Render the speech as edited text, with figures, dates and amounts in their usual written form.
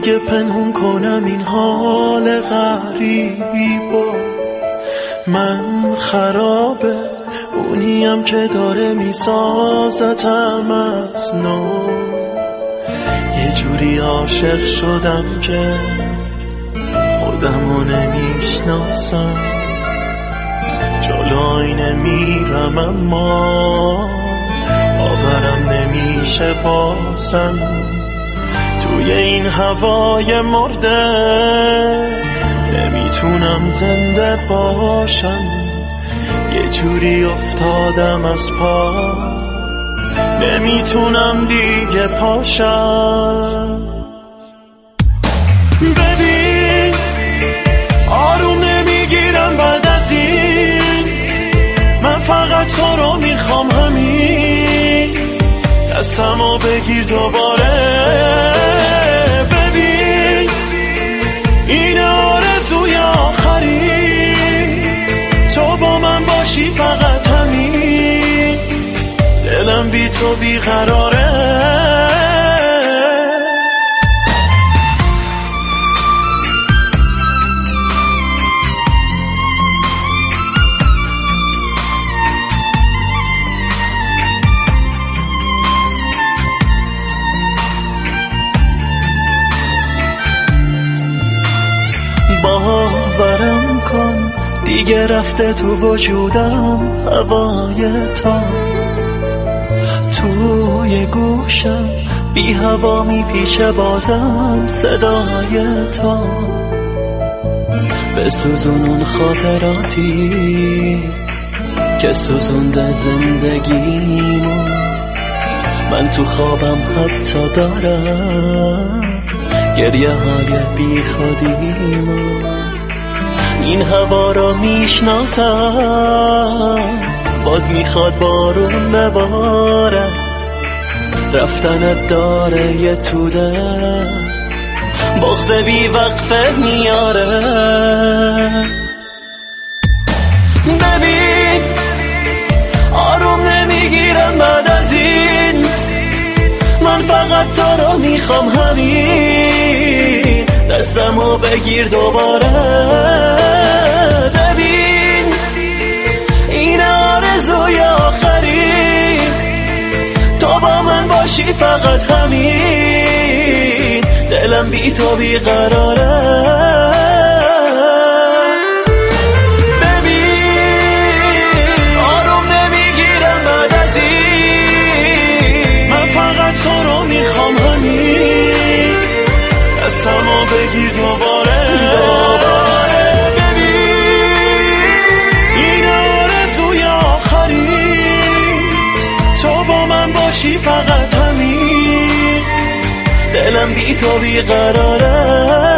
دیگه پنهون کنم این حال غریبا؟ من خرابه، اونیم که داره میسازتم از نو. یه جوری عاشق شدم که خودمو نمیشناسم، جلو آینه میرم اما باورم نمیشه بازم. توی این هوای مرده نمیتونم زنده باشم، یه جوری افتادم از پا، نمیتونم دیگه پاشم. ببین آروم نمیگیرم بعد از این، من فقط تو رو میخوام، همین دستمو بگیر دوباره. ببین این آرزوی آخری، تو با من باشی فقط همین، دلم بی تو بیقراره. باورم کن دیگه رفته تو وجودم هوای تو، توی گوشم بی هوا میپیچه بازم صدای تو. بسوزون اون خاطراتی که سوزونده زندگیمو، من تو خوابم حتی دارم گریه های بی خودیمو. این هوا را میشناسم، باز میخواد بارون بباره، رفتنت داره یه توده بغض بی وقفه میاره. ببین آروم نمیگیرم بعد از این، من فقط تو رو میخوام، همین دستمو بگیر دوباره. ببین این آرزوی آخری، تو با من باشی فقط همین، دلم بی تو بیقراره. دستمو بگیر دوباره. ببین این آرزوی آخری، تو با من باشی فقط همین، دلم بی تو بیقراره.